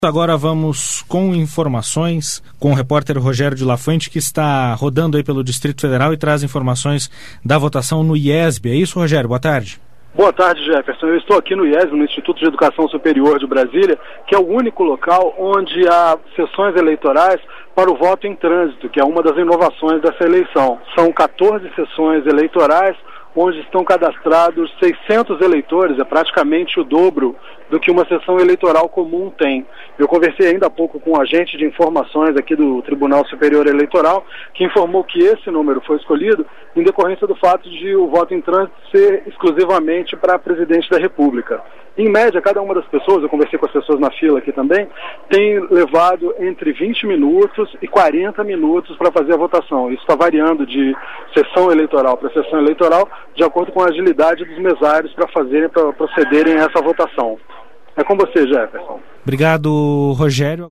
Agora vamos com informações com o repórter Rogério de Lafante, que está rodando aí pelo Distrito Federal e traz informações da votação no IESB. É isso, Rogério? Boa tarde. Boa tarde, Jefferson. Eu estou aqui no IESB, no Instituto de Educação Superior de Brasília, que é o único local onde há sessões eleitorais para o voto em trânsito, que é uma das inovações dessa eleição. São 14 sessões eleitorais, onde estão cadastrados 600 eleitores, é praticamente o dobro do que uma sessão eleitoral comum tem. Eu conversei ainda há pouco com um agente de informações aqui do Tribunal Superior Eleitoral, que informou que esse número foi escolhido em decorrência do fato de o voto em trânsito ser exclusivamente para presidente da República. Em média, cada uma das pessoas, eu conversei com as pessoas na fila aqui também, tem levado entre 20 minutos e 40 minutos para fazer a votação. Isso está variando de sessão eleitoral para sessão eleitoral, de acordo com a agilidade dos mesários para procederem a essa votação. É com você, Jefferson. Obrigado, Rogério.